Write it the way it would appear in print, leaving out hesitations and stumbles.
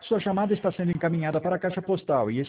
Sua chamada está sendo encaminhada para a caixa postal e